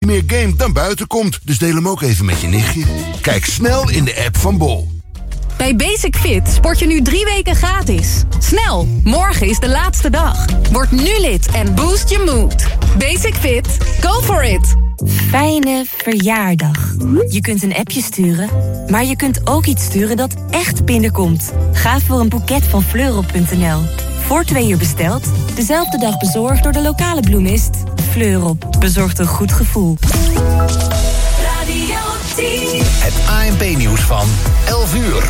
meer gamet dan buiten komt. Dus deel hem ook even met je nichtje. Kijk snel in de app van Bol. Bij Basic Fit sport je nu 3 weken gratis. Snel, morgen is de laatste dag. Word nu lid en boost je mood. Basic Fit, go for it. Fijne verjaardag. Je kunt een appje sturen, maar je kunt ook iets sturen dat echt binnenkomt. Ga voor een boeket van Fleurop.nl. Voor 2 uur besteld, dezelfde dag bezorgd door de lokale bloemist. Fleurop bezorgt een goed gevoel. Radio 10. Het ANP-nieuws van 11 uur.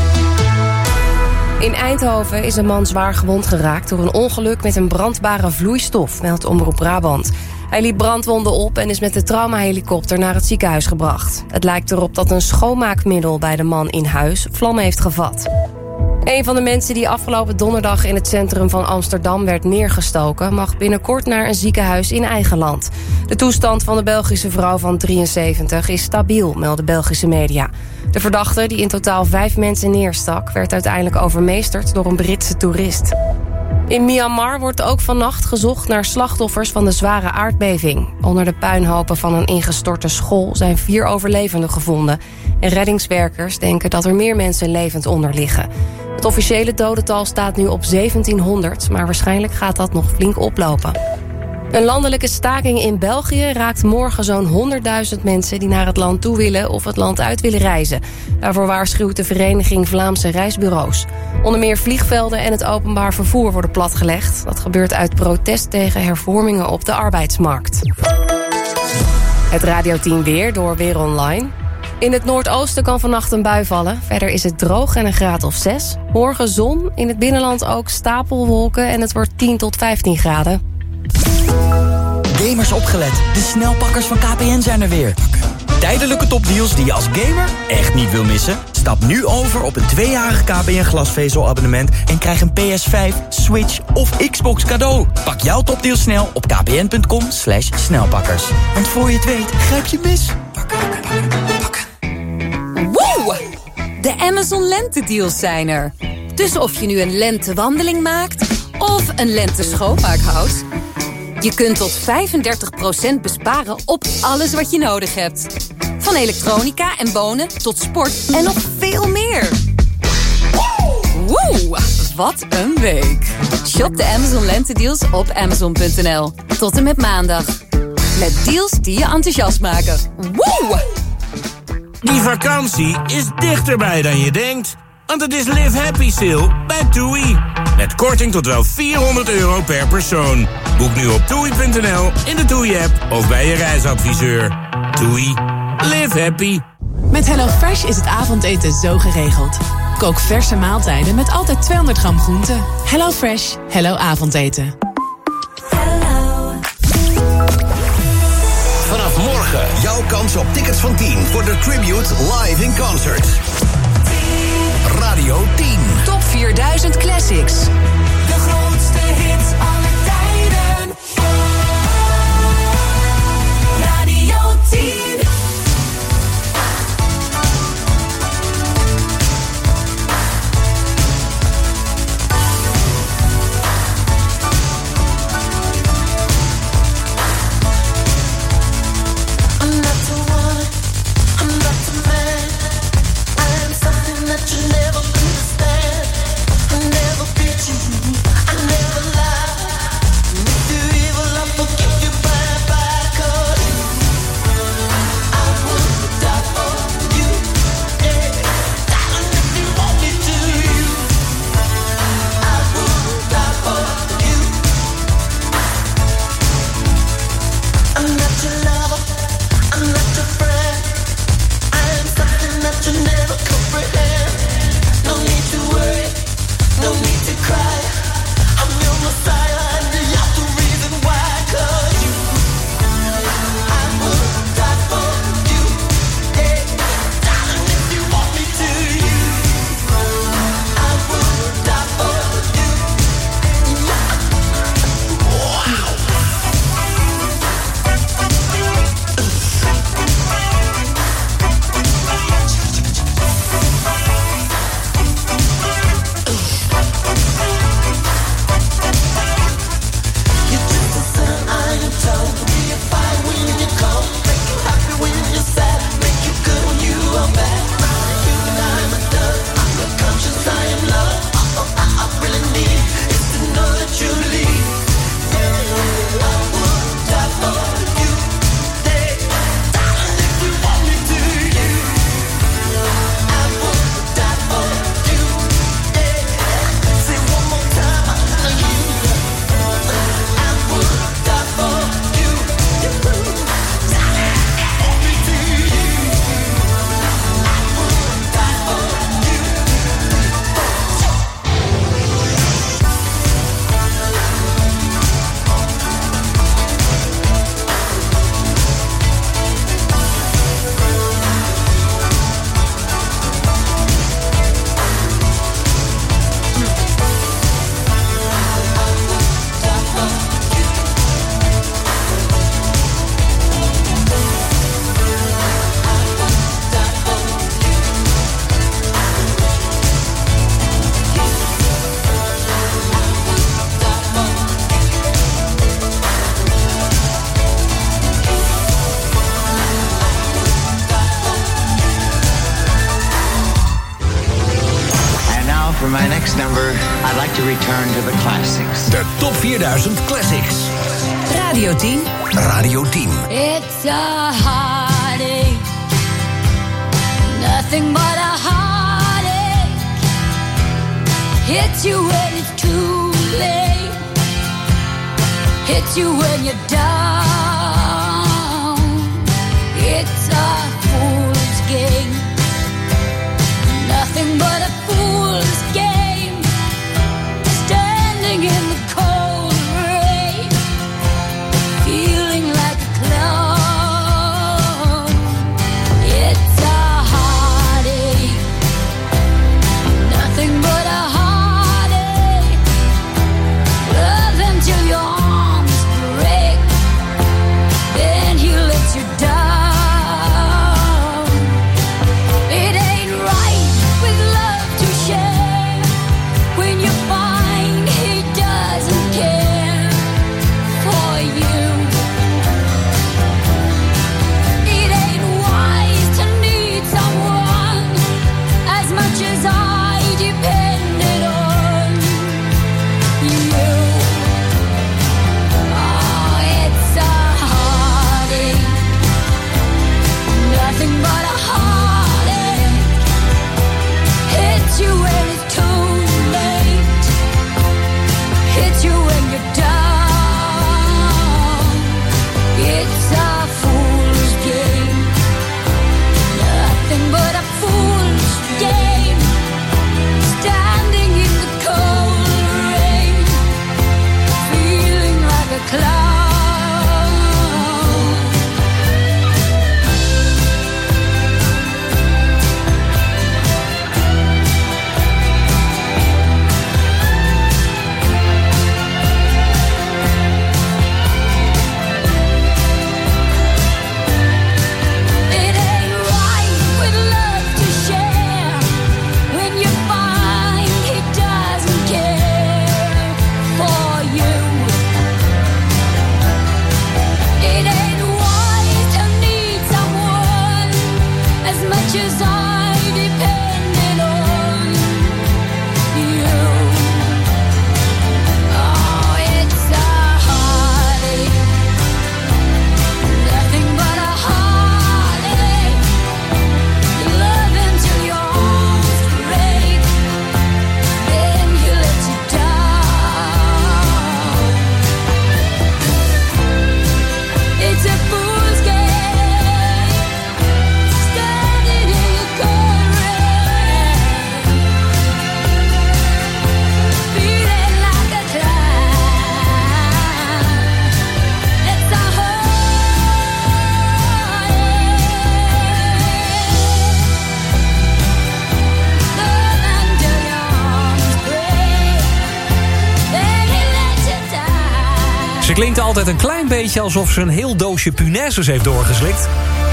In Eindhoven is een man zwaar gewond geraakt door een ongeluk met een brandbare vloeistof, meldt Omroep Brabant. Hij liep brandwonden op en is met de traumahelikopter naar het ziekenhuis gebracht. Het lijkt erop dat een schoonmaakmiddel bij de man in huis vlam heeft gevat. Een van de mensen die afgelopen donderdag in het centrum van Amsterdam werd neergestoken, mag binnenkort naar een ziekenhuis in eigen land. De toestand van de Belgische vrouw van 73 is stabiel, melden Belgische media. De verdachte, die in totaal 5 mensen neerstak, werd uiteindelijk overmeesterd door een Britse toerist. In Myanmar wordt ook vannacht gezocht naar slachtoffers van de zware aardbeving. Onder de puinhopen van een ingestorte school zijn 4 overlevenden gevonden. En reddingswerkers denken dat er meer mensen levend onder liggen. Het officiële dodental staat nu op 1700, maar waarschijnlijk gaat dat nog flink oplopen. Een landelijke staking in België raakt morgen zo'n 100.000 mensen die naar het land toe willen of het land uit willen reizen. Daarvoor waarschuwt de Vereniging Vlaamse Reisbureaus. Onder meer vliegvelden en het openbaar vervoer worden platgelegd. Dat gebeurt uit protest tegen hervormingen op de arbeidsmarkt. Het Radio 10 weer door Weer Online. In het noordoosten kan vannacht een bui vallen. Verder is het droog en een graad of 6. Morgen zon, in het binnenland ook stapelwolken en het wordt 10 tot 15 graden. Gamers opgelet, de snelpakkers van KPN zijn er weer. Tijdelijke topdeals die je als gamer echt niet wil missen? Stap nu over op een 2-jarig KPN glasvezelabonnement en krijg een PS5, Switch of Xbox cadeau. Pak jouw topdeal snel op kpn.com/snelpakkers. Want voor je het weet, grijp je mis. Wow! De Amazon Lentedeals zijn er. Dus of je nu een lentewandeling maakt of een lenteschoonmaakhout, je kunt tot 35% besparen op alles wat je nodig hebt. Van elektronica en wonen tot sport en nog veel meer. Woe! Wat een week. Shop de Amazon Lentedeals op Amazon.nl. Tot en met maandag. Met deals die je enthousiast maken. Woe! Die vakantie is dichterbij dan je denkt. Want het is Live Happy Sale bij TUI. Met korting tot wel €400 per persoon. Boek nu op TUI.nl, in de TUI-app of bij je reisadviseur. TUI. Live happy. Met HelloFresh is het avondeten zo geregeld. Kook verse maaltijden met altijd 200 gram groente. HelloFresh. Hello avondeten. Vanaf morgen jouw kans op tickets van 10 voor de Tribute Live in Concert. Radio 10. Top 4000 Classics. De grootste hits aller tijden. Radio 10. You never lie. For my next number, I'd like to return to the classics. De Top 4000 Classics. Radio 10. Radio 10. It's a heartache, nothing but a heartache. Hits you when it's too late, hits you when you're down. It's a fool's game, nothing but a fool's game. Standing in the cold rain, feeling like a clown. It's a heartache, nothing but a heartache. Love until your arms break, then he lets you down. It ain't right with love to share when you find he doesn't care for you. It ain't wise to need someone as much as I depended on you. Oh, it's a heartache, nothing but a heartache. Hits you when it's too late, hits you when you're down. It's a fool's game, nothing but a fool's game. Standing in the cold rain, feeling like a clown. It ain't right with love to share when you find he doesn't care for you. It ain't wise to need someone as much as I depended on you. Oh, it's a heartache, nothing but a heartache. Love until your arms break, then he lets you down. It's a fool's game, standing in the cold rain, feeling like a clown. It's a heartache, love until your arms break, then he lets you down. Ze klinkt altijd een klein beetje alsof ze een heel doosje punaises heeft doorgeslikt.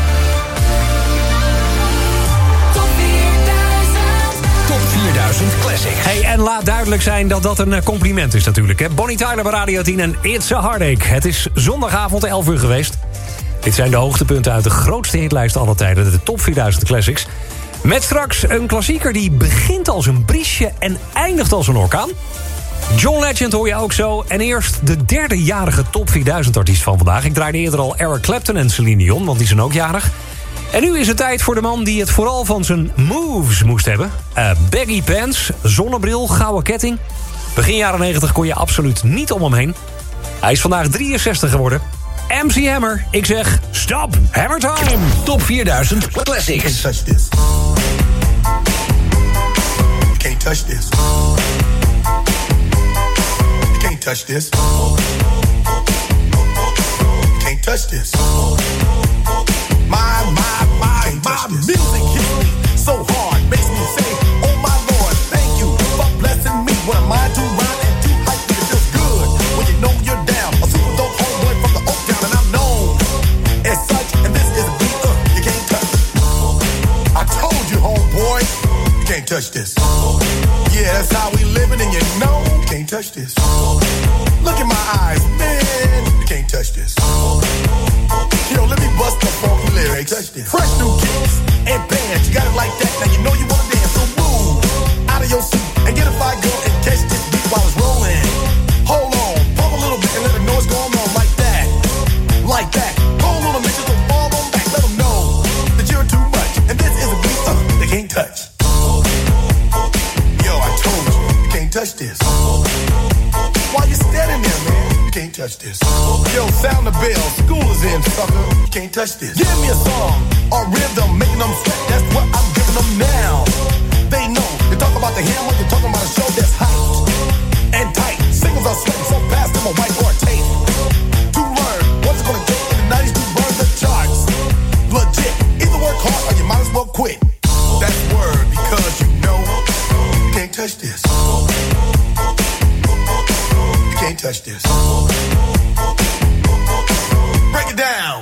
Top 4000. Top 4000 Classics. Hey, en laat duidelijk zijn dat dat een compliment is natuurlijk. Hè? Bonnie Tyler bij Radio 10 en It's a Heartache. Het is zondagavond 11 uur geweest. Dit zijn de hoogtepunten uit de grootste hitlijst aller tijden. De Top 4000 Classics. Met straks een klassieker die begint als een briesje en eindigt als een orkaan. John Legend hoor je ook zo. En eerst de derdejarige Top 4000 artiest van vandaag. Ik draaide eerder al Eric Clapton en Celine Dion, want die zijn ook jarig. En nu is het tijd voor de man die het vooral van zijn moves moest hebben. Baggy pants, zonnebril, gouden ketting. Begin jaren 90 kon je absoluut niet om hem heen. Hij is vandaag 63 geworden. MC Hammer. Ik zeg, stop, Hammer time. Top 4000 Classics. Touch this. You can't touch this. You can't touch this. You can't touch this. My music hits me so hard, makes me say, oh my Lord, thank you for blessing me. What am I to rhyme and too hype? It feels good when you know you're down. A super dope homeboy from the Oak Town, and I'm known as such. And this is a beat you can't touch. I told you, homeboy, you can't touch this. Yeah, that's how we living, and you know you can't touch this. Look in my eyes, man, you can't touch this. Yo, let me bust the funky lyrics. Fresh new kicks and bands, you got it like that. Now you know you wanna dance, so move out of your seat and get a touch this. Yo, sound the bell, school is in, sucker. You can't touch this. Give me a song or rhythm, making them sweat. That's what I'm giving them now. They know. You talk about the hammer, you're talking about a show that's hyped and tight. Singles are sweating so fast, them a whiteboard tape. To learn what's it gonna take in the 90s to burn the charts. Legit. Either work hard or you might as well quit. That's word because you know you can't touch this. You can't touch this. Break it down.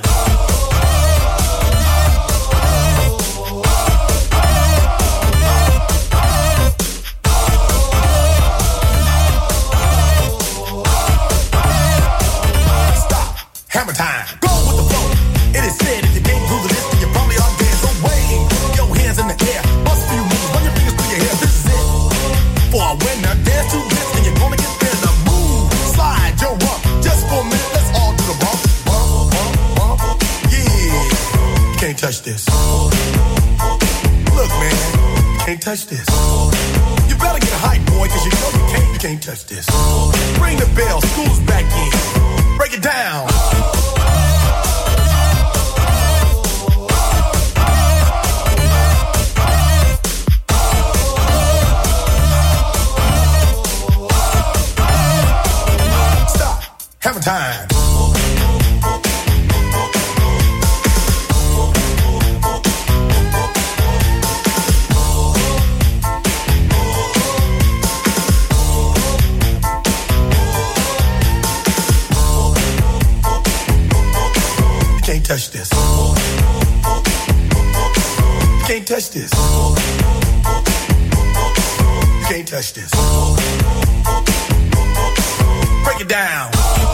Stop. Hammer time. Go with the flow. It is said if you can't do the list, then you probably are dead. So wave your hands in the air. Bust a few moves. Run your fingers through your hair. This is it. For a winner, dance to this, and you're gonna get there. Now move, slide your rump. Just for a minute, let's all do the bump. Bump, bump, bump. Yeah. You can't touch this. Look, man, you can't touch this. You better get hype, boy, cause you know you can't touch this. Ring the bell, school's back in. Break it down. Hammer time. You can't touch this. You can't touch this. You can't touch this. Break it down.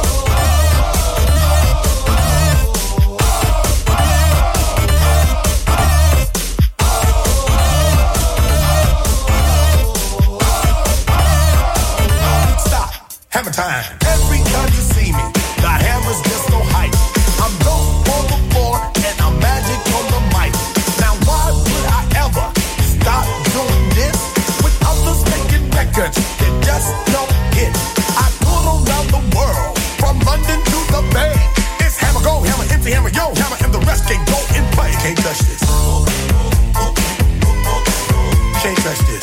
Hammer time. Every time you see me, the hammer's just so hype. I'm dope on the floor and I'm magic on the mic. Now why would I ever stop doing this? With others making records that just don't hit. I tour around the world, from London to the Bay. It's hammer go, hammer empty, hammer yo, hammer and the rest can go and play. You can't touch this. You can't touch this.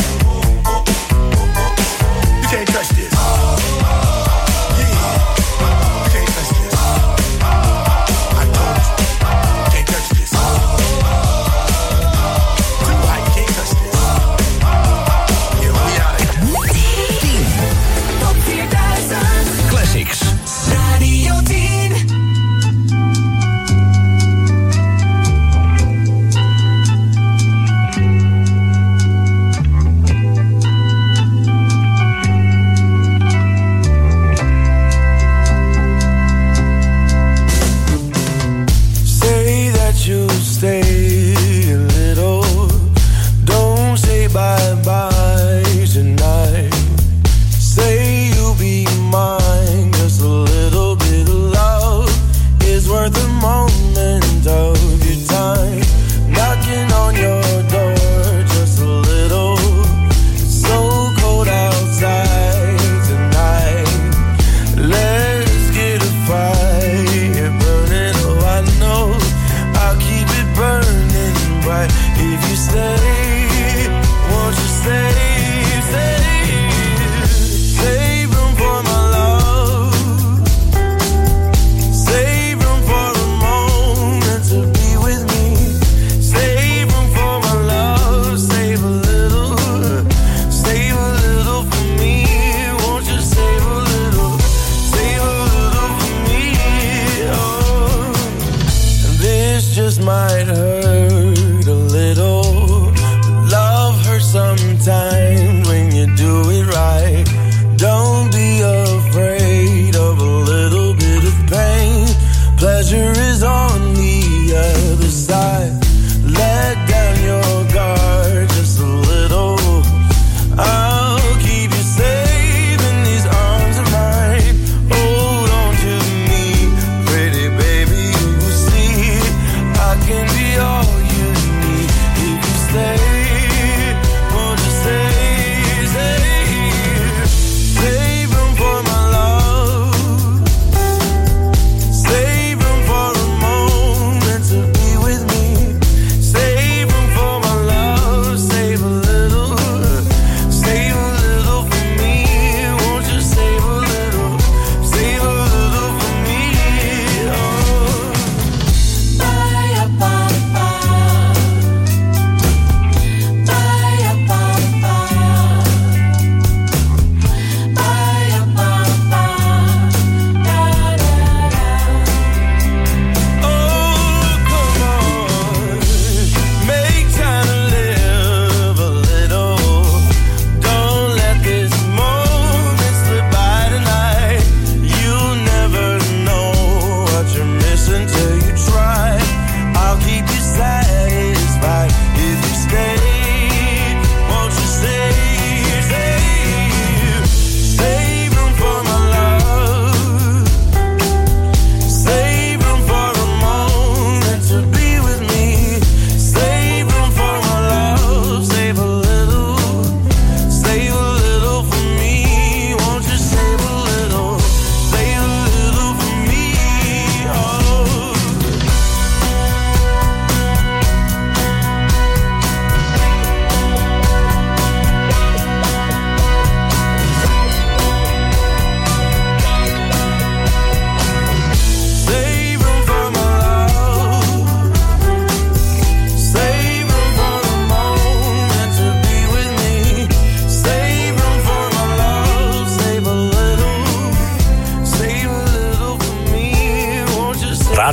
You can't touch this. All you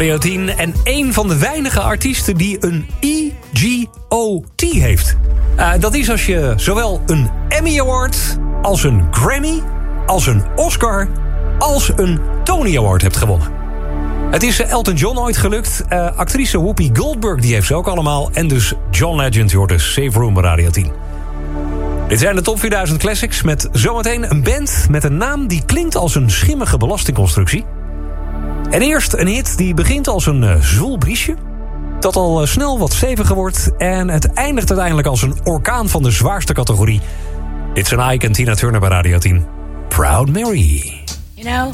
Radio 10. En een van de weinige artiesten die een EGOT heeft. Dat is als je zowel een Emmy Award als een Grammy, als een Oscar, als een Tony Award hebt gewonnen. Het is Elton John ooit gelukt. Actrice Whoopi Goldberg die heeft ze ook allemaal. En dus John Legend, je hoort de Safe Room bij Radio 10. Dit zijn de Top 4000 Classics met zometeen een band met een naam die klinkt als een schimmige belastingconstructie. En eerst een hit die begint als een zwoel briesje, dat al snel wat steviger wordt en het eindigt uiteindelijk als een orkaan van de zwaarste categorie. Dit is een Ike en Tina Turner bij Radio 10. Proud Mary. You know,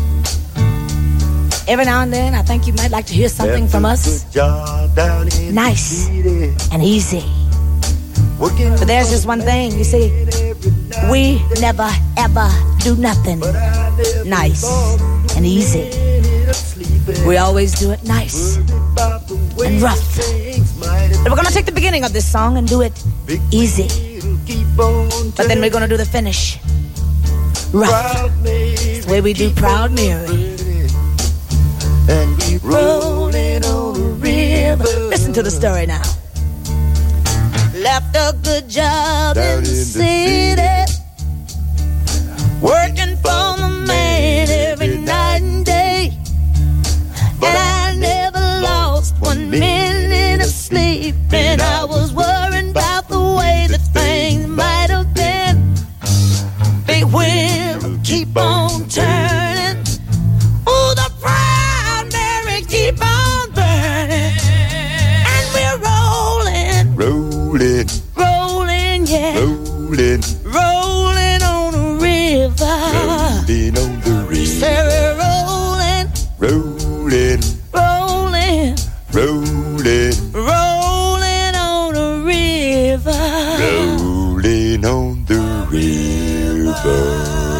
every now and then I think you might like to hear something from us. Nice and easy. But there's just one thing, you see, we never ever do nothing nice and easy. We always do it nice and rough. But we're gonna take the beginning of this song and do it easy. But then we're gonna do the finish rough. It's the way we do Proud Mary. And we rolling on the river. Listen to the story now. Left a good job in the city, working for the man every night and day. And I never lost 1 minute of sleep, and I was worried about the way that things might have been. Big wheel keep on turning. Oh, the Proud Mary keep on burning. And we're rolling, rolling, yeah, rolling on the river. Rolling on the river. Say we're rolling, rolling, rolling on the river. Rolling on the river.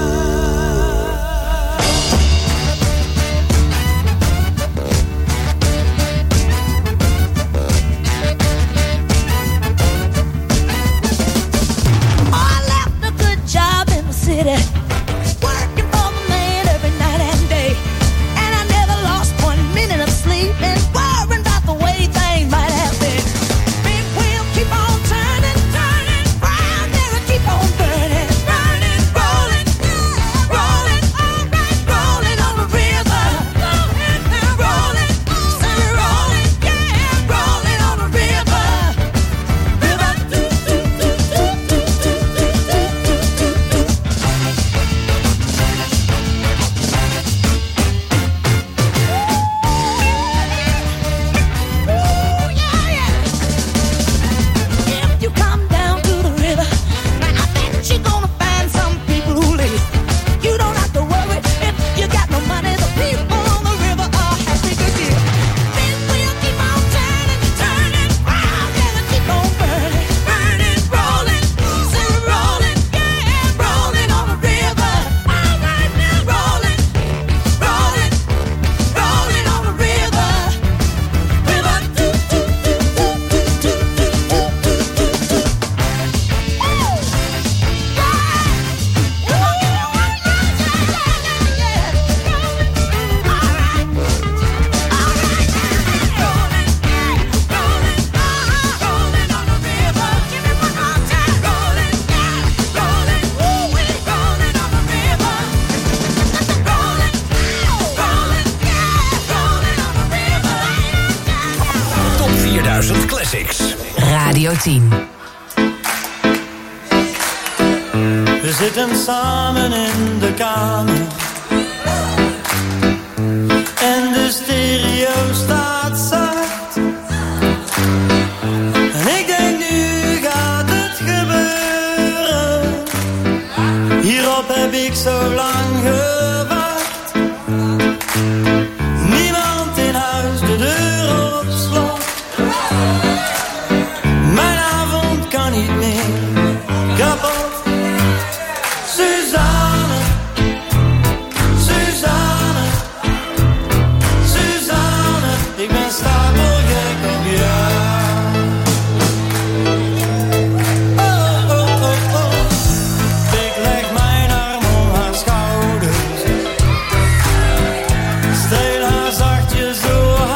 Working for the man every night and day. And I never lost 1 minute of sleep, and worrying about the way things might have been. Big wheel keep on turning, turning. Proud Mary keep on burning, burning, rolling, rolling, alright, rolling on the river. Rolling, say rolling, yeah, rolling on the river. River, do, do, do, do, do, do, do, do, do, do. Radio 10. We zitten samen in de kamer en de stereo staat zacht. En ik denk, nu gaat het gebeuren. Hierop heb ik zo lang gewacht. Niemand in huis, de deur op slot. Mijn avond kan niet meer kapot. Suzanne, Suzanne, Suzanne, ik ben stapelgek op jou. Oh, oh, oh, oh. Ik leg mijn arm om haar schouders, streel haar zachtjes door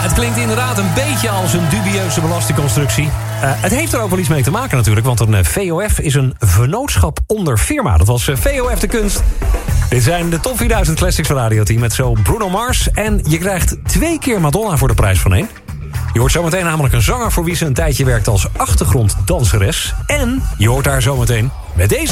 het klinkt inderdaad een beetje als een dubieuze belastingconstructie. Het heeft er ook wel iets mee te maken natuurlijk, want een VOF is een vennootschap onder firma. Dat was VOF de kunst. Dit zijn de top 4000 classics van Radio 10 met zo Bruno Mars. En je krijgt 2 keer Madonna voor de prijs van 1. Je hoort zometeen namelijk een zanger voor wie ze een tijdje werkt als achtergronddanseres. En je hoort haar zometeen met deze.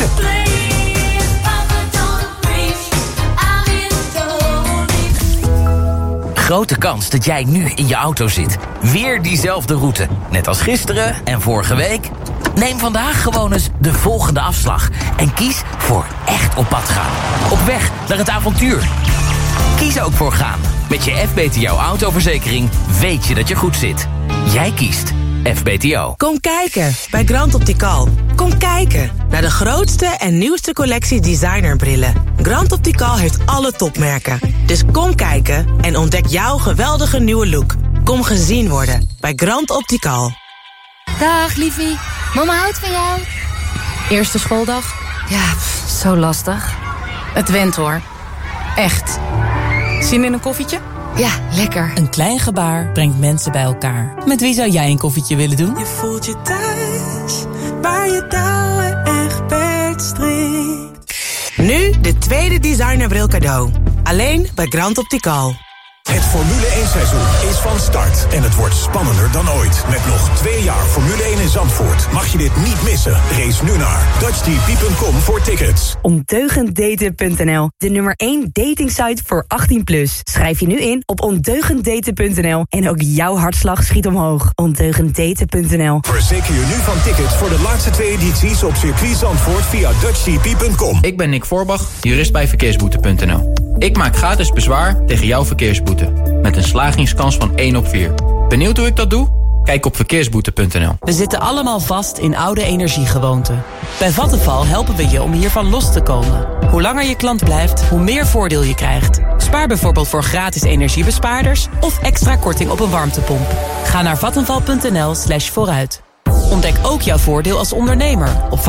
Grote kans dat jij nu in je auto zit. Weer diezelfde route. Net als gisteren en vorige week. Neem vandaag gewoon eens de volgende afslag. En kies voor echt op pad gaan. Op weg naar het avontuur. Kies ook voor gaan. Met je FBTO autoverzekering weet je dat je goed zit. Jij kiest FBTO. Kom kijken bij Grand Optical. Kom kijken naar de grootste en nieuwste collectie designerbrillen. Grand Optical heeft alle topmerken. Dus kom kijken en ontdek jouw geweldige nieuwe look. Kom gezien worden bij Grand Optical. Dag, liefie. Mama houdt van jou. Eerste schooldag? Ja, zo lastig. Het went hoor. Echt. Zin in een koffietje? Ja, lekker. Een klein gebaar brengt mensen bij elkaar. Met wie zou jij een koffietje willen doen? Je voelt je thuis, waar je touwen echt beetstrikt. Nu de tweede designerbril cadeau. Alleen bij Grand Optical. Het Formule 1-seizoen is van start en het wordt spannender dan ooit. Met nog 2 jaar Formule 1 in Zandvoort. Mag je dit niet missen? Race nu naar dutchtv.com voor tickets. Ondeugenddaten.nl, de nummer 1 datingsite voor 18+. Schrijf je nu in op ondeugenddaten.nl en ook jouw hartslag schiet omhoog. Ondeugenddaten.nl. Verzeker je nu van tickets voor de laatste 2 edities op circuit Zandvoort via dutchtv.com. Ik ben Nick Voorbach, jurist bij verkeersboete.nl. Ik maak gratis bezwaar tegen jouw verkeersboete. Met een slagingskans van 1 op 4. Benieuwd hoe ik dat doe? Kijk op verkeersboete.nl. We zitten allemaal vast in oude energiegewoonten. Bij Vattenfall helpen we je om hiervan los te komen. Hoe langer je klant blijft, hoe meer voordeel je krijgt. Spaar bijvoorbeeld voor gratis energiebespaarders of extra korting op een warmtepomp. Ga naar vattenfall.nl/vooruit. Ontdek ook jouw voordeel als ondernemer op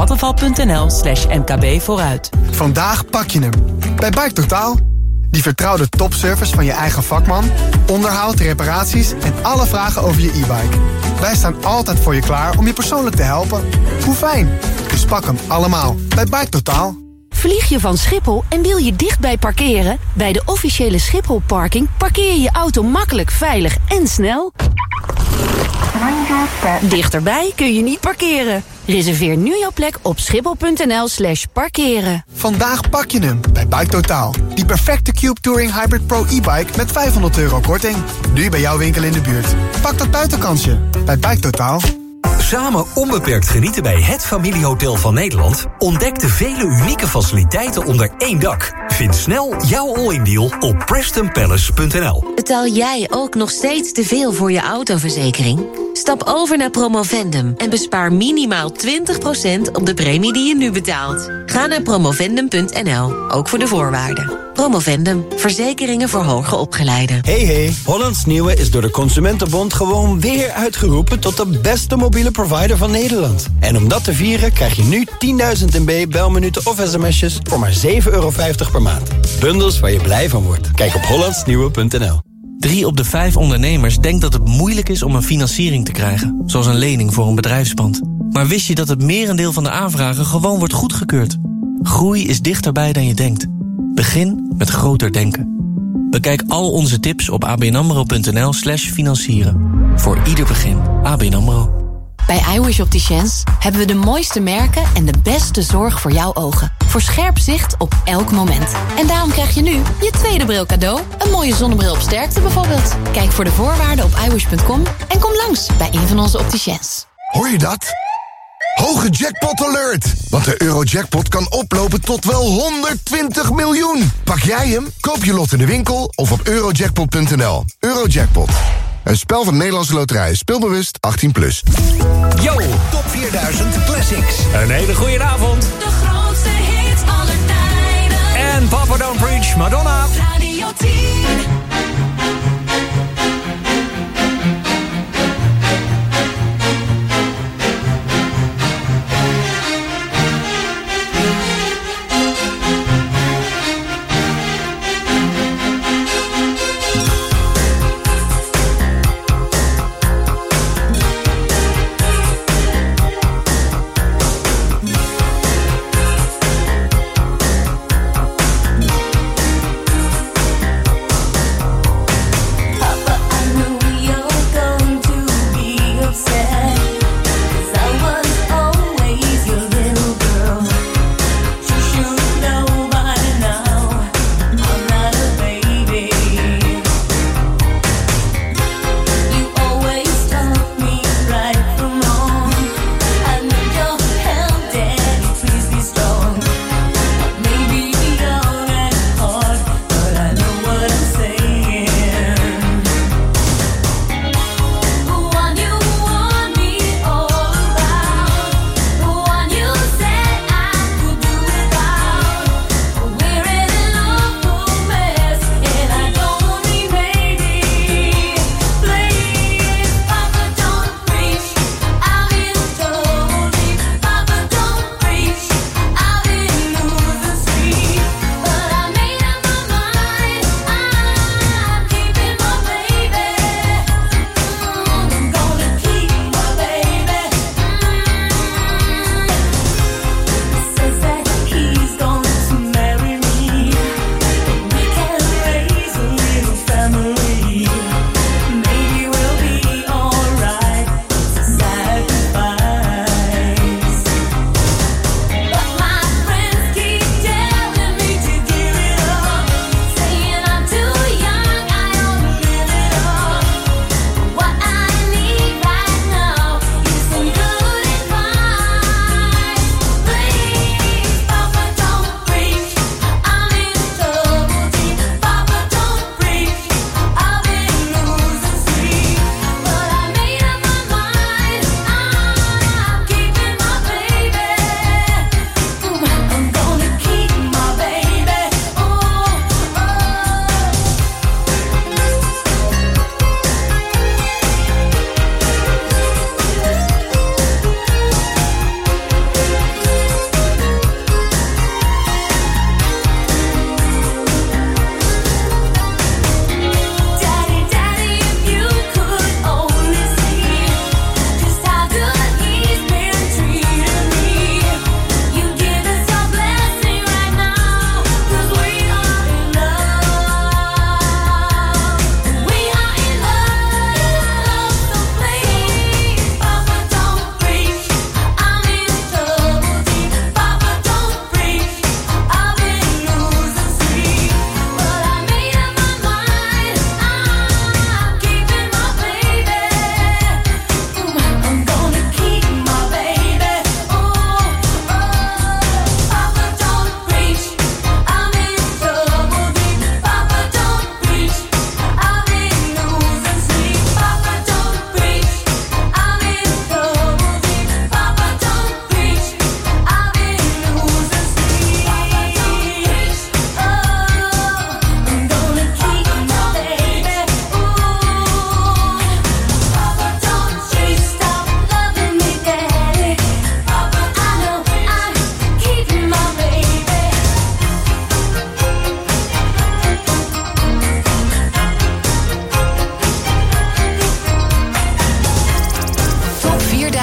vattenfall.nl/mkbvooruit. Vandaag pak je hem bij Bike Totaal. Die vertrouwde topservice van je eigen vakman, onderhoud, reparaties en alle vragen over je e-bike. Wij staan altijd voor je klaar om je persoonlijk te helpen. Hoe fijn. Dus pak hem allemaal bij Bike Totaal. Vlieg je van Schiphol en wil je dichtbij parkeren? Bij de officiële Schiphol parking parkeer je je auto makkelijk, veilig en snel. Dichterbij kun je niet parkeren. Reserveer nu jouw plek op schiphol.nl/parkeren. Vandaag pak je hem bij Bike Totaal. Die perfecte Cube Touring Hybrid Pro e-bike met €500 korting. Nu bij jouw winkel in de buurt. Pak dat buitenkansje bij Bike Totaal. Samen onbeperkt genieten bij het familiehotel van Nederland? Ontdek de vele unieke faciliteiten onder één dak. Vind snel jouw all-in deal op PrestonPalace.nl. Betaal jij ook nog steeds te veel voor je autoverzekering? Stap over naar Promovendum en bespaar minimaal 20% op de premie die je nu betaalt. Ga naar promovendum.nl, ook voor de voorwaarden. Promovendum, verzekeringen voor hoger opgeleiden. Hey, Hollands Nieuwe is door de Consumentenbond gewoon weer uitgeroepen tot de beste mobiele provider van Nederland. En om dat te vieren krijg je nu 10.000 MB belminuten of sms'jes voor maar €7,50 per maand. Bundels waar je blij van wordt. Kijk op hollandsnieuwe.nl. 3 op de 5 ondernemers denkt dat het moeilijk is om een financiering te krijgen, zoals een lening voor een bedrijfspand. Maar wist je dat het merendeel van de aanvragen gewoon wordt goedgekeurd? Groei is dichterbij dan je denkt. Begin met groter denken. Bekijk al onze tips op abnamro.nl/financieren. Voor ieder begin. ABN AMRO. Bij iWish Opticians hebben we de mooiste merken en de beste zorg voor jouw ogen. Voor scherp zicht op elk moment. En daarom krijg je nu je tweede bril cadeau. Een mooie zonnebril op sterkte bijvoorbeeld. Kijk voor de voorwaarden op iWish.com en kom langs bij een van onze opticians. Hoor je dat? Hoge jackpot alert! Want de Eurojackpot kan oplopen tot wel 120 miljoen. Pak jij hem? Koop je lot in de winkel of op eurojackpot.nl. Eurojackpot. Een spel van de Nederlandse Loterij. Speelbewust 18+. Yo, top 4000 Classics. Een hele goede avond. De grootste hits aller tijden. En Papa Don't Preach, Madonna. Radio 10.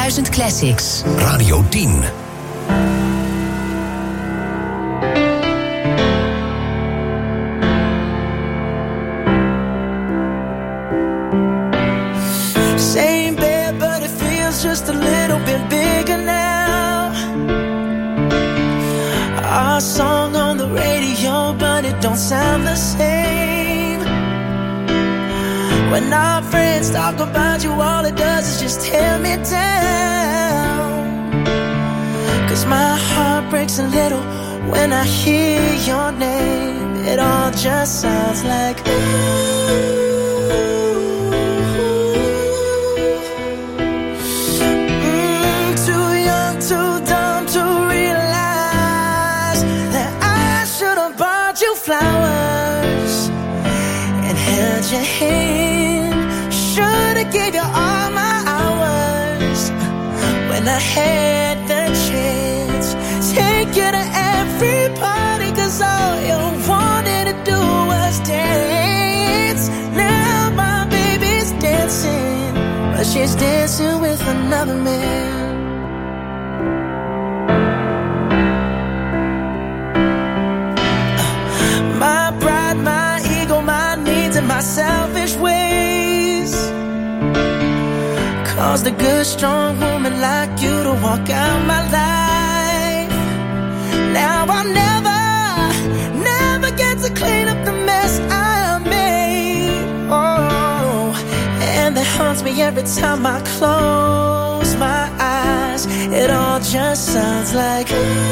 4000 Classics. Radio 10. Same bed, but it feels just a little bit bigger now. Our song on the radio, but it don't sound the same. When our friends talk about you, all it does is just tear me down. 'Cause my heart breaks a little when I hear your name. It all just sounds like too young, too dumb to realize that I should have bought you flowers and held your hand. Should have gave you all my hours when I had the chance. Take you to every party, 'cause all you wanted to do was dance. Now my baby's dancing, but she's dancing with another man. My pride, my ego, my needs, and my selfish ways caused a good, strong woman like you to walk out my life. Now I'll never get to clean up the mess I made. Oh, and that haunts me every time I close my eyes. It all just sounds like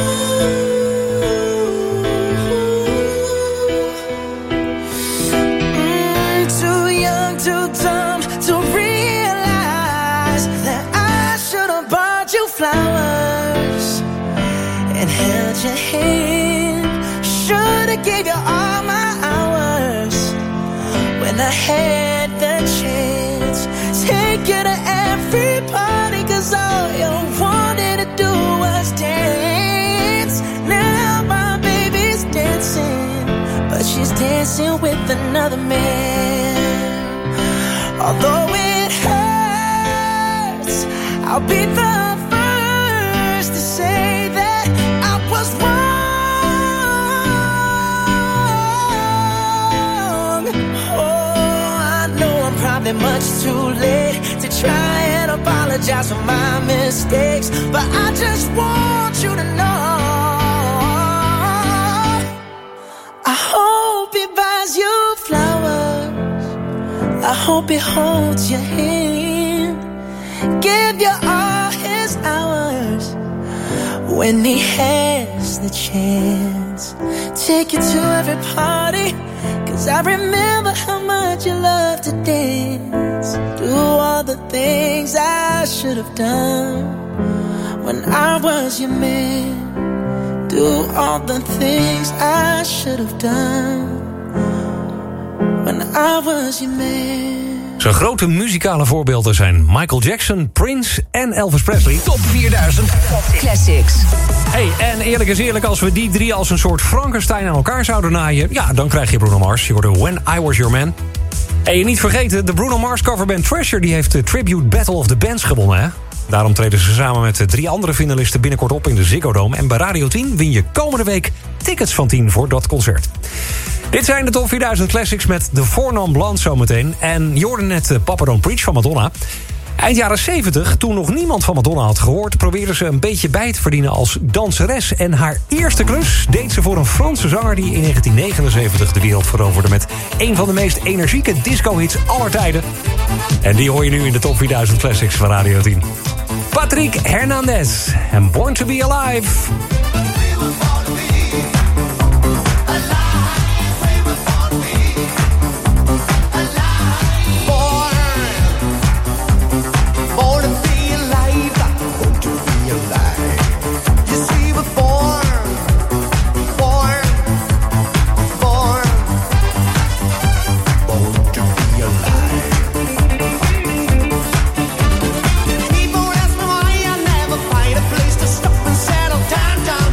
too young, too dumb to realize that I should have bought you flowers and held your hand. Should have gave you all my hours when I had the chance. Take you to every party, 'cause all you wanted to do was dance. Now my baby's dancing, but she's dancing with another man. Although it hurts, I'll be the first to say that I was wrong. Oh, I know I'm probably much too late to try and apologize for my mistakes, but I just want you to know I hope he buys you flowers. I hope he holds your hand, give you all his hours when he has the chance. Take you to every party, 'cause I remember how much you love to dance. Do all the things I should have done when I was your man. Do all the things I should have done when I was your man. Zijn grote muzikale voorbeelden zijn Michael Jackson, Prince en Elvis Presley. Top 4000 Classics. Hey, en eerlijk is eerlijk, als we die drie als een soort Frankenstein aan elkaar zouden naaien, ja, dan krijg je Bruno Mars. Je hoorde When I Was Your Man. En je niet vergeten, de Bruno Mars coverband Treasure die heeft de Tribute Battle of the Bands gewonnen, hè? Daarom treden ze samen met 3 andere finalisten binnenkort op in de Ziggo Dome. En bij Radio 10 win je komende week tickets van 10 voor dat concert. Dit zijn de Top 4000 Classics met de Four Non Blondes zometeen. En je hoorde net Papa Don't Preach van Madonna. Eind jaren 70, toen nog niemand van Madonna had gehoord, probeerde ze een beetje bij te verdienen als danseres. En haar eerste klus deed ze voor een Franse zanger die in 1979 de wereld veroverde met een van de meest energieke disco-hits aller tijden. En die hoor je nu in de Top 4000 Classics van Radio 10. Patrick Hernandez en Born to Be Alive. People ask me why I never find a place to stop and settle down.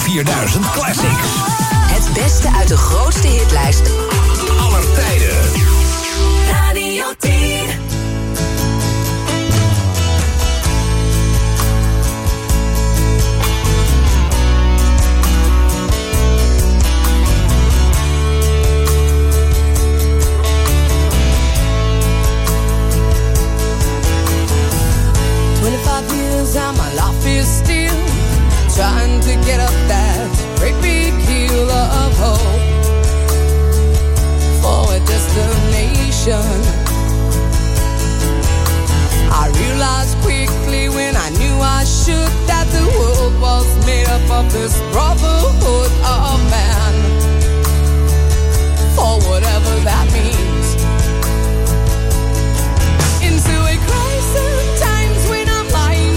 4000 Classics. Het beste uit de grootste hitlijst aller tijden. Radio 10. And my life is still trying to get up that great big hill of hope for a destination. I realized quickly when I knew I should that the world was made up of this brotherhood of man, for whatever that means. Into a crisis times when I'm lying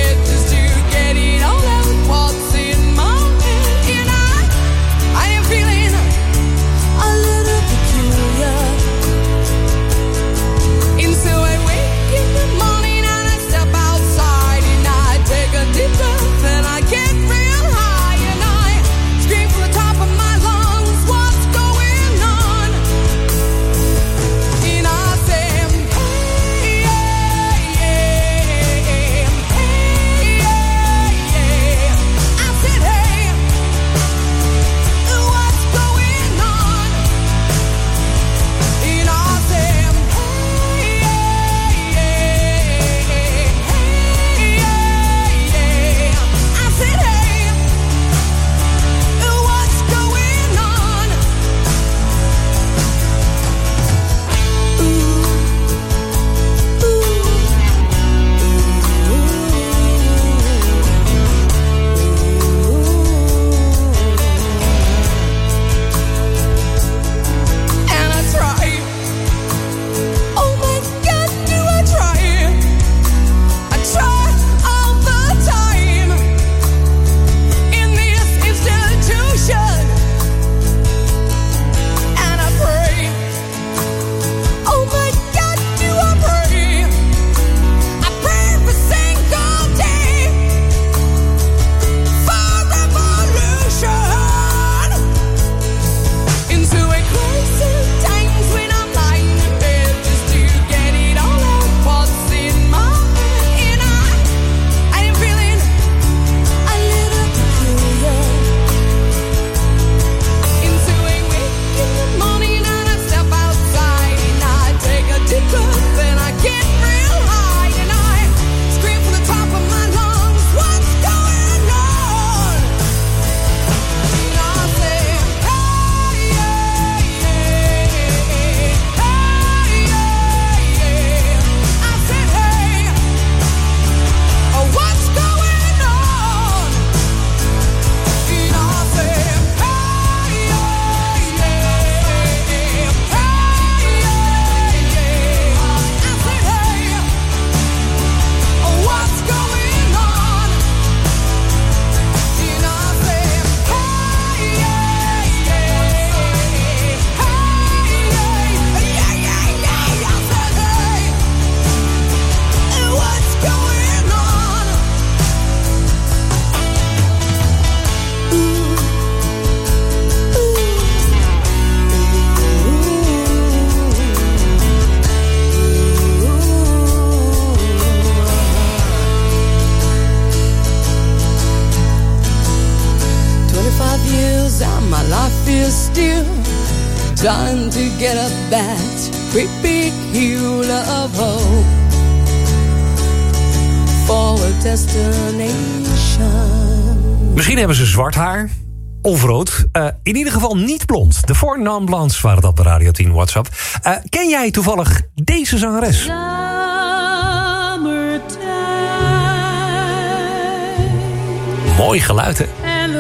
and I get real high and I scream from the top of my lungs, what's going on? And I say, hey, hey, hey, hey. I said, hey, what's going on? And I say, hey, trying to get up that great big hill of hope for a destination. Misschien hebben ze zwart haar of rood. In ieder geval niet blond. De Four Non-Blondes waren dat bij Radio 10 WhatsApp. Ken jij toevallig deze zangeres? Mooi geluid, hè?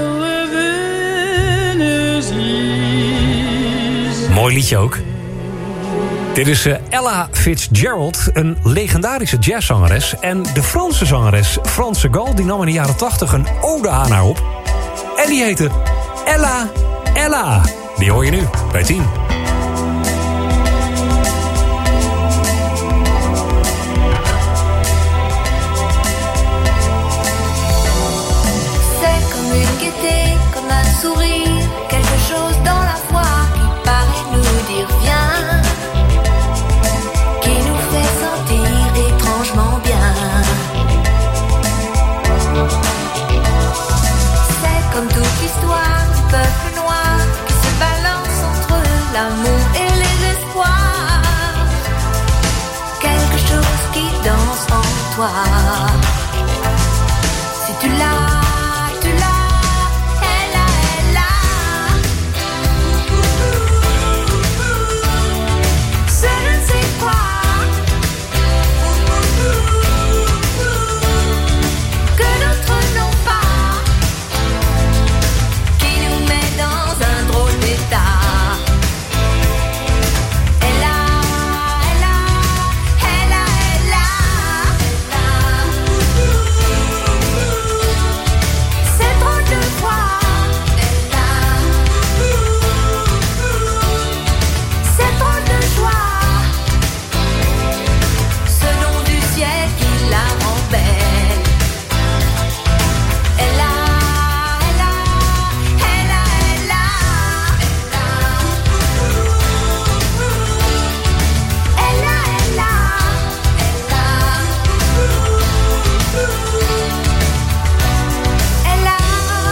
Mooi liedje ook. Dit is Ella Fitzgerald, een legendarische jazzzangeres. En de Franse zangeres Frans Segal die nam in de jaren 80 een ode aan haar op. En die heette Ella, Ella. Die hoor je nu bij 10. C'est comme une gaieté sourire, quelque chose dans la voix qui paraît nous dire viens, qui nous fait sentir étrangement bien. C'est comme toute l'histoire du peuple noir qui se balance entre l'amour et les espoirs. Quelque chose qui danse en toi. Si tu l'as, tu l'as, elle a, elle a. C'est je ne sais quoi que d'autres n'ont pas, qui nous met dans un drôle d'état. Elle a, elle a, elle a, elle a, c'est drôle de voir. Elle a, c'est drôle de joie. Ce nom du ciel qui la rend belle. Elle a, elle a, elle a, elle a, elle a, elle a, elle a, elle a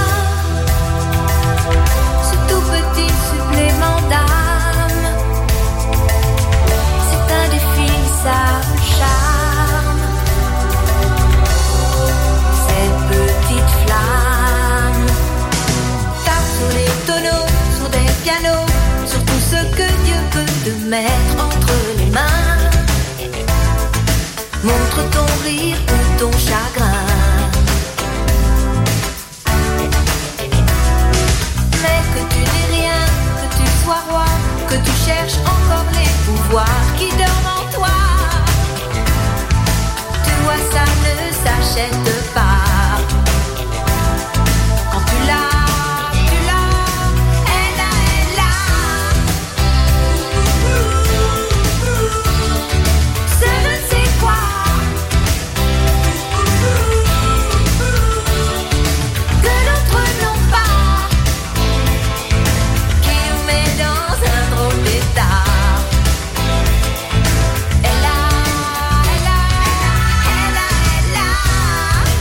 ce tout petit supplément d'âme, c'est indéfinissable charme, cette petite flamme tape sur les tonneaux, sur des pianos, sur tout ce que Dieu peut te mettre entre les mains. Montre ton rire ou ton chagrin, mais que tu n'es rien, que tu sois roi, que tu cherches encore les pouvoirs qui dorment en toi. Tu vois, ça ne s'achète pas. Quand tu l'as, elle a, elle a. C'est je ne sais quoi que d'autres n'ont pas, qui nous met dans un drôle d'état. Elle a, elle a, elle a, elle a, elle a.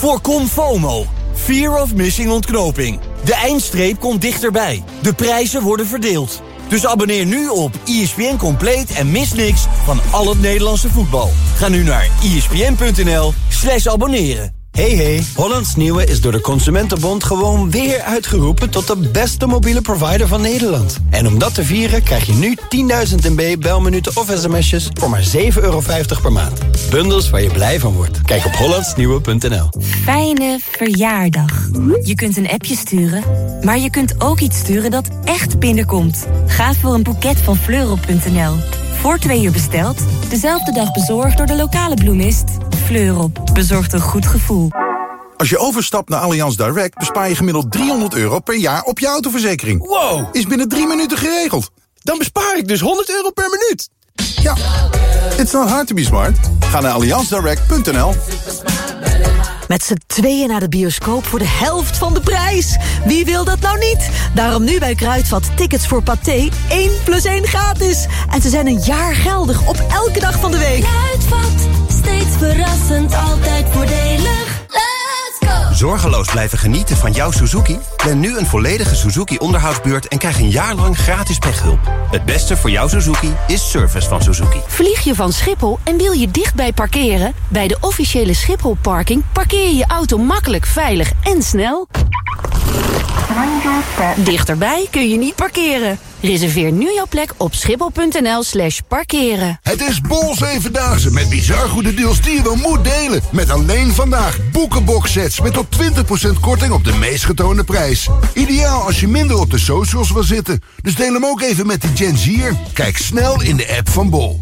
Voorkom FOMO. Fear of missing ontknoping. De eindstreep komt dichterbij. De prijzen worden verdeeld. Dus abonneer nu op ESPN Compleet en mis niks van al het Nederlandse voetbal. Ga nu naar espn.nl/abonneren. Hey, Hollands Nieuwe is door de Consumentenbond gewoon weer uitgeroepen tot de beste mobiele provider van Nederland. En om dat te vieren krijg je nu 10.000 MB belminuten of sms'jes voor maar €7,50 per maand. Bundels waar je blij van wordt. Kijk op hollandsnieuwe.nl. Fijne verjaardag. Je kunt een appje sturen, maar je kunt ook iets sturen dat echt binnenkomt. Ga voor een boeket van Fleurop.nl. Voor 2 uur besteld, dezelfde dag bezorgd door de lokale bloemist. Fleurop bezorgt een goed gevoel. Als je overstapt naar Allianz Direct bespaar je gemiddeld €300 per jaar op je autoverzekering. Wow! Is binnen 3 minuten geregeld. Dan bespaar ik dus €100 per minuut. Ja, it's not hard to be smart. Ga naar allianzdirect.nl. Met z'n tweeën naar de bioscoop voor de helft van de prijs. Wie wil dat nou niet? Daarom nu bij Kruidvat tickets voor Pathé 1 + 1 gratis. En ze zijn een jaar geldig op elke dag van de week. Kruidvat, steeds verrassend, altijd voordelig. Let's go! Zorgeloos blijven genieten van jouw Suzuki? Plan nu een volledige Suzuki-onderhoudsbeurt en krijg een jaar lang gratis pechhulp. Het beste voor jouw Suzuki is service van Suzuki. Vlieg je van Schiphol en wil je dichtbij parkeren? Bij de officiële Schiphol-parking parkeer je je auto makkelijk, veilig en snel. Dichterbij kun je niet parkeren. Reserveer nu jouw plek op schiphol.nl/parkeren. Het is Bol 7-daagse met bizar goede deals die je wel moet delen. Met alleen vandaag boekenboxsets met tot 20% korting op de meest getoonde prijs. Ideaal als je minder op de socials wil zitten. Dus deel hem ook even met die Gen Z'er. Kijk snel in de app van Bol.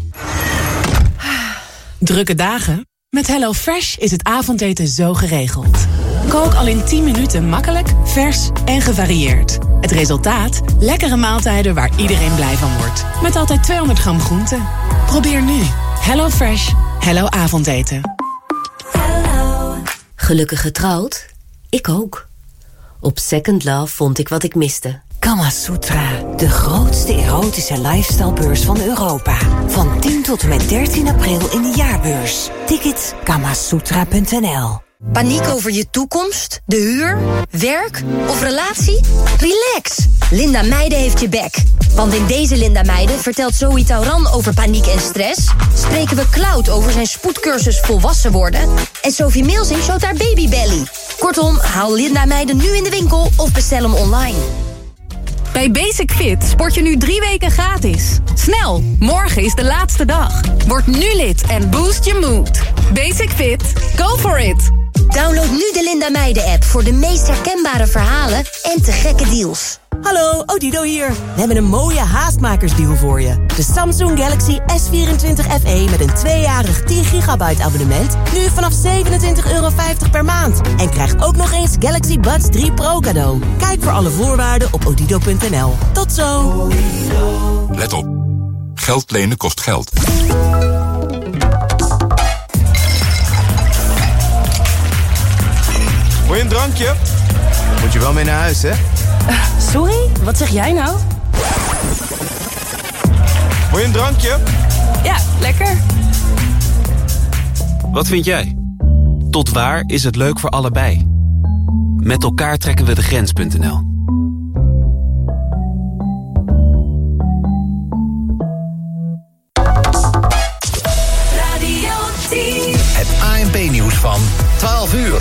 Drukke dagen? Met HelloFresh is het avondeten zo geregeld. Kook al in 10 minuten makkelijk, vers en gevarieerd. Het resultaat? Lekkere maaltijden waar iedereen blij van wordt. Met altijd 200 gram groente. Probeer nu. HelloFresh. Hello avondeten. Gelukkig getrouwd? Ik ook. Op Second Love vond ik wat ik miste. Kamasutra, de grootste erotische lifestylebeurs van Europa. Van 10 tot en met 13 april in de jaarbeurs. Tickets kamasutra.nl. Paniek over je toekomst, de huur, werk of relatie? Relax! Linda Meijden heeft je back. Want in deze Linda Meijden vertelt Zoe Tauran over paniek en stress. Spreken we Cloud over zijn spoedcursus volwassen worden. En Sophie Milsing showt haar babybelly. Kortom, haal Linda Meijden nu in de winkel of bestel hem online. Bij Basic Fit sport je nu 3 weken gratis. Snel, morgen is de laatste dag. Word nu lid en boost je mood. Basic Fit, go for it! Download nu de Linda Meijden-app voor de meest herkenbare verhalen en te gekke deals. Hallo, Odido hier. We hebben een mooie haastmakersdeal voor je. De Samsung Galaxy S24 FE met een 2-jarig 10 gigabyte abonnement. Nu vanaf €27,50 per maand. En krijg ook nog eens Galaxy Buds 3 Pro cadeau. Kijk voor alle voorwaarden op odido.nl. Tot zo. Let op. Geld lenen kost geld. Wil je een drankje? Moet je wel mee naar huis, hè? Sorry? Wat zeg jij nou? Wil je een drankje? Ja, lekker. Wat vind jij? Tot waar is het leuk voor allebei? Met elkaar trekken we de grens.nl. Radio 10. Het ANP-nieuws van 12 uur.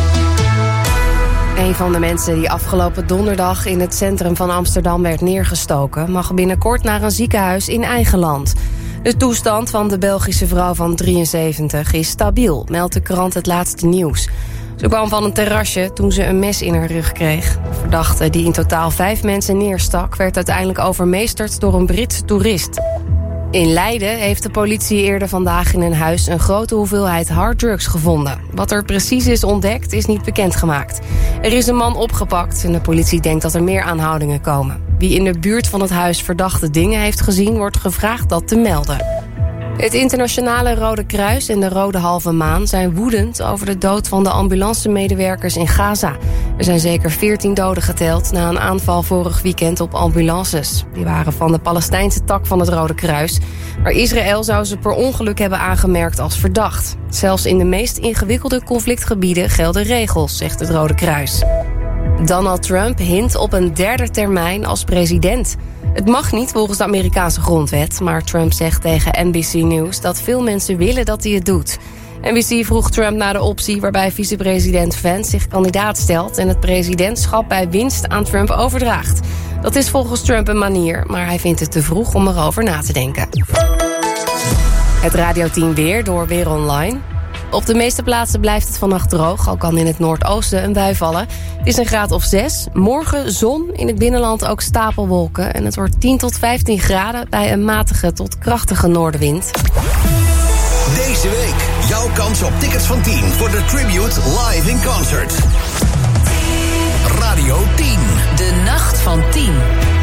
Een van de mensen die afgelopen donderdag in het centrum van Amsterdam werd neergestoken, mag binnenkort naar een ziekenhuis in eigen land. De toestand van de Belgische vrouw van 73 is stabiel, meldt de krant Het Laatste Nieuws. Ze kwam van een terrasje toen ze een mes in haar rug kreeg. De verdachte, die in totaal 5 mensen neerstak, werd uiteindelijk overmeesterd door een Britse toerist. In Leiden heeft de politie eerder vandaag in een huis een grote hoeveelheid harddrugs gevonden. Wat er precies is ontdekt is niet bekendgemaakt. Er is een man opgepakt en de politie denkt dat er meer aanhoudingen komen. Wie in de buurt van het huis verdachte dingen heeft gezien, wordt gevraagd dat te melden. Het internationale Rode Kruis en de Rode Halve Maan zijn woedend over de dood van de ambulancemedewerkers in Gaza. Er zijn zeker 14 doden geteld na een aanval vorig weekend op ambulances. Die waren van de Palestijnse tak van het Rode Kruis. Maar Israël zou ze per ongeluk hebben aangemerkt als verdacht. Zelfs in de meest ingewikkelde conflictgebieden gelden regels, zegt het Rode Kruis. Donald Trump hint op een derde termijn als president. Het mag niet volgens de Amerikaanse grondwet, maar Trump zegt tegen NBC News dat veel mensen willen dat hij het doet. NBC vroeg Trump naar de optie waarbij vicepresident Vance zich kandidaat stelt en het presidentschap bij winst aan Trump overdraagt. Dat is volgens Trump een manier, maar hij vindt het te vroeg om erover na te denken. Het Radio 10 weer door Weer Online. Op de meeste plaatsen blijft het vannacht droog, al kan in het noordoosten een bui vallen. Het is een graad of 6. Morgen zon, in het binnenland ook stapelwolken. En het wordt 10 tot 15 graden bij een matige tot krachtige noordenwind. Deze week jouw kans op tickets van 10 voor de Tribute Live in Concert. Radio 10. De nacht van 10.